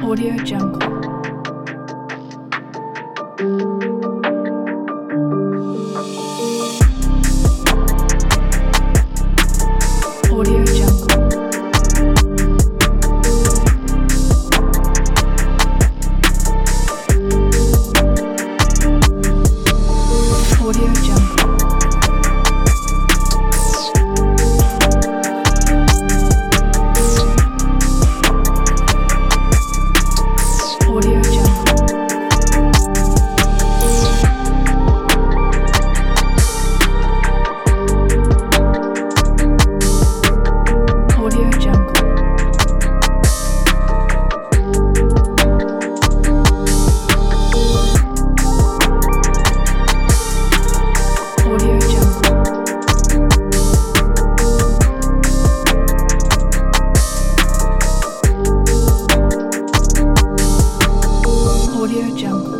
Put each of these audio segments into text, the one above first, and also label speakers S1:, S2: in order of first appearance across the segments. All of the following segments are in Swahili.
S1: Audio Jungle. Audio Jungle. Audio Jungle. Audio Jungle. Audio Jungle. Audio Jungle. Audio Jungle.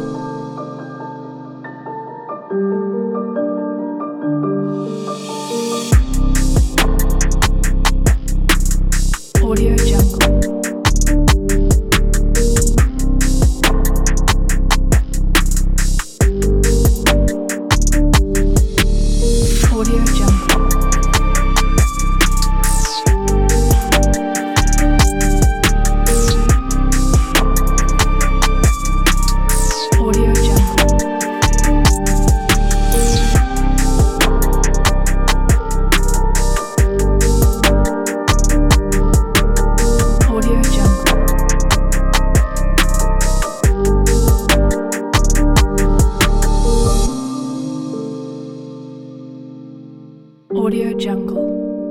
S1: Audio Jungle. Audio Jungle. Audio Jungle. Audio Jungle. Audio Jungle.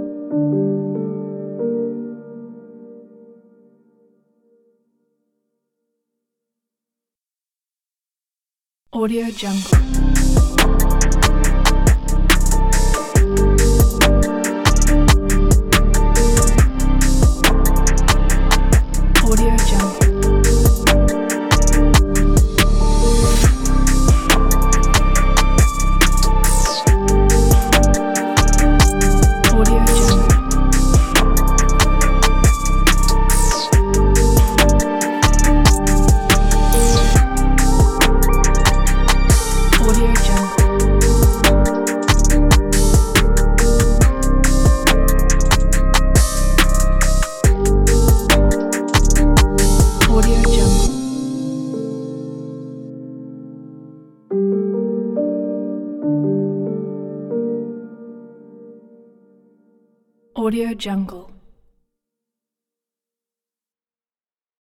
S1: Audio Jungle. Audio Jungle. Audio Jungle. Audio Jungle. Audio Jungle. Audio Jungle.